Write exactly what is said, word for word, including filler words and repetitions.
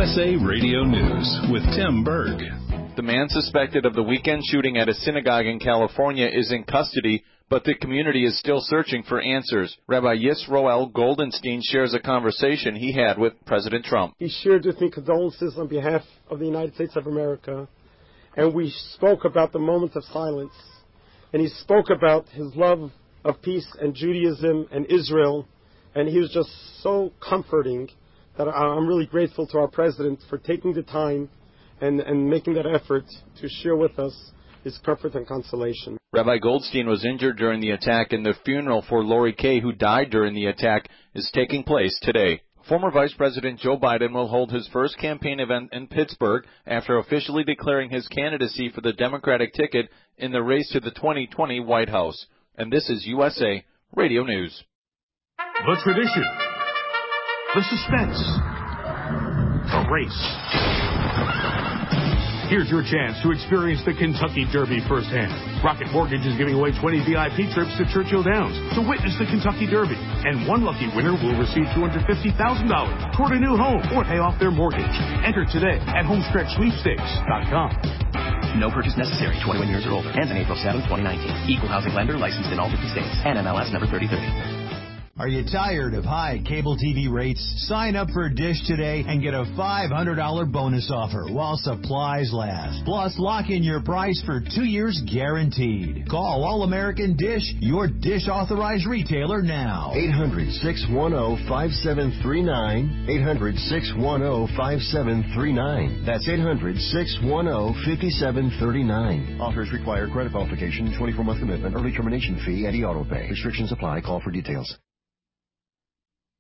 S A Radio News with Tim Berg. The man suspected of the weekend shooting at a synagogue in California is in custody, but the community is still searching for answers. Rabbi Yisroel Goldenstein shares a conversation he had with President Trump. He shared with me condolences on behalf of the United States of America, and we spoke about the moment of silence, and he spoke about his love of peace and Judaism and Israel, and he was just so comforting that I'm really grateful to our president for taking the time and, and making that effort to share with us his comfort and consolation. Rabbi Goldstein was injured during the attack, and the funeral for Lori Kay, who died during the attack, is taking place today. Former Vice President Joe Biden will hold his first campaign event in Pittsburgh after officially declaring his candidacy for the Democratic ticket in the race to the twenty twenty White House. And this is U S A Radio News. The tradition, the suspense, the race. Here's your chance to experience the Kentucky Derby firsthand. Rocket Mortgage is giving away twenty V I P trips to Churchill Downs to witness the Kentucky Derby. And one lucky winner will receive two hundred fifty thousand dollars toward a new home or pay off their mortgage. Enter today at homestretch sweepstakes dot com. No purchase necessary. twenty-one years or older. Ends on April seventh, twenty nineteen. Equal housing lender licensed in all fifty states. N M L S number thirty thirty. Are you tired of high cable T V rates? Sign up for Dish today and get a five hundred dollars bonus offer while supplies last. Plus, lock in your price for two years guaranteed. Call All-American Dish, your Dish authorized retailer now. eight hundred, six one zero, five seven three nine. eight hundred, six one zero, five seven three nine. That's eight hundred, six one zero, five seven three nine. Offers require credit qualification, twenty-four month commitment, early termination fee, and e-auto pay. Restrictions apply. Call for details.